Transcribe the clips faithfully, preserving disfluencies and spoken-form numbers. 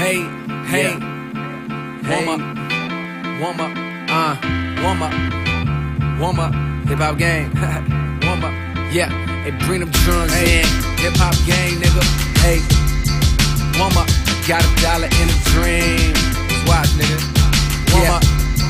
Hey, hey, Hey. warm up, warm up, uh, warm up, warm up, hip hop gang, warm up, yeah, hey, bring them drums in, hip hop gang, nigga, hey, warm up, got a dollar in a dream, just watch, nigga, warm Yeah. up,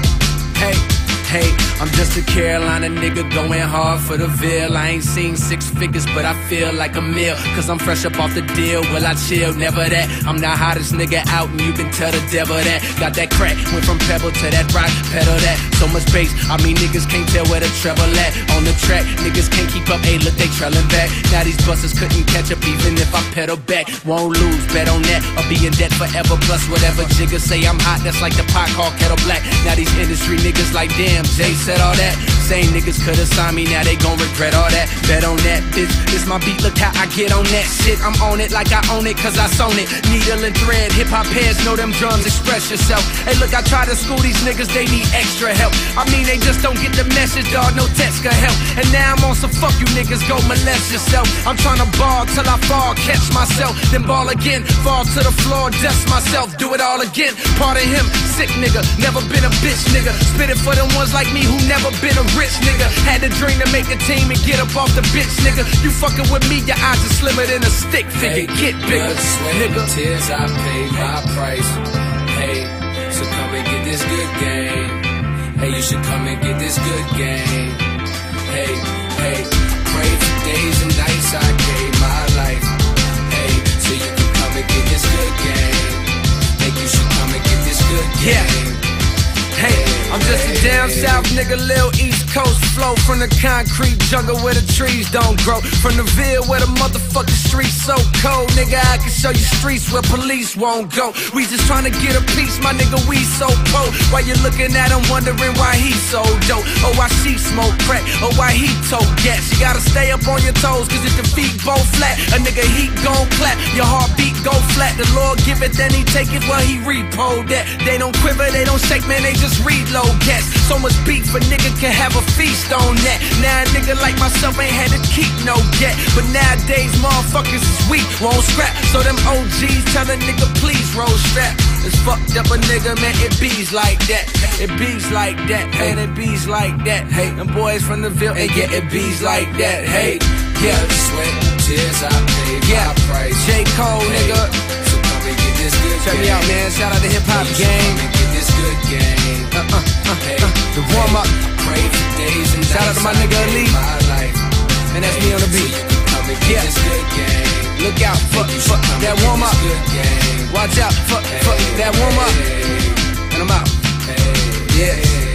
hey. Hey, I'm just a Carolina nigga going hard for the Ville. I ain't seen six figures, but I feel like a meal. Cause I'm fresh up off the deal, well I chill, never that. I'm the hottest nigga out and you can tell the devil that. Got that crack, went from pebble to that rock, pedal that. So much bass, I mean niggas can't tell where the treble at. On the track, niggas can't keep up, hey look they trailin' back. Now these busters couldn't catch up even if I pedal back. Won't lose, bet on that, or be in debt forever. Plus whatever jiggas say I'm hot, that's like the pot called kettle black. Now these industry niggas like damn, Jay said all that. Same niggas could've signed me, now they gon' regret all that. Bet on that, bitch, this my beat, look how I get on that shit. I'm on it like I own it, cause I sewn it. Needle and thread, hip-hop heads know them drums, express yourself. Hey look, I try to school these niggas, they need extra help. I mean they just don't get the message, dawg, no text can help. And now I'm on some fuck you niggas, go molest yourself. I'm tryna ball till I fall, catch myself, then ball again, fall to the floor, dust myself, do it all again. Part of him, sick nigga, never been a bitch nigga. Spit it for them ones like me who never been a rich nigga. Had a dream to make a team and get up off the bitch nigga. You fucking with me, your eyes are slimmer than a stick figure. Get bigger, Blood, sweat, nigga. and tears, I paid my price. Hey, so come and get this good game. Hey, you should come and get this good game. Hey, hey, prayed for days and nights, I gave my life. Hey, so you can come and get this good game. Hey, you should come and get this good Yeah. game. Hey, I'm just a down south nigga, lil East Coast flow. From the concrete jungle where the trees don't grow. From the Ville where the motherfucking streets so cold. Nigga, I can show you streets where police won't go. We just tryna get a piece, my nigga, we so cold. While you looking at him wondering why he so dope. Or why she smoke crack, or why he tote gas. You gotta stay up on your toes, cause if the feet both flat, a nigga heat gon' clap, your heartbeat go flat. The Lord give it, then he take it, well he repo that. They don't quiver, they don't shake, man, they just reload gas. So much beef, a nigga can have a feast on that. Now a nigga like myself ain't had to keep no get. But nowadays motherfuckers is weak, won't scrap. So them O Gs tell a nigga please roll strap. It's fucked up a nigga, man, it bees like that. It bees like that, man, it bees like that. Hey, them boys from the Ville, hey, yeah, it bees like that. Hey, yeah, Blood, sweat, and tears, I paid yeah, my price. J. Cole, Hey, nigga. so come and get this good Check game. me out, man, shout out to Hip Hop Hey, you should Gang. come and get this good game. Uh, uh, uh, Hey, uh, the warm up. prayed for days and Shout out to my nights, nigga I Ali. gave my life. And that's me on the So beat. you can come and get Yeah. this good game. Look out, fuck, You should fuck come that and get warm this up. good game. Watch out, fuck, fuck that warm up. Hey, And I'm out. hey, Yeah.